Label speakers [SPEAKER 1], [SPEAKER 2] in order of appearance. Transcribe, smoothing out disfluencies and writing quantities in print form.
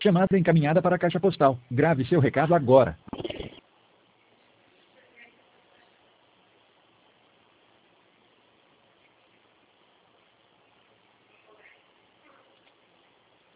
[SPEAKER 1] Chamada encaminhada para a caixa postal. Grave seu recado agora.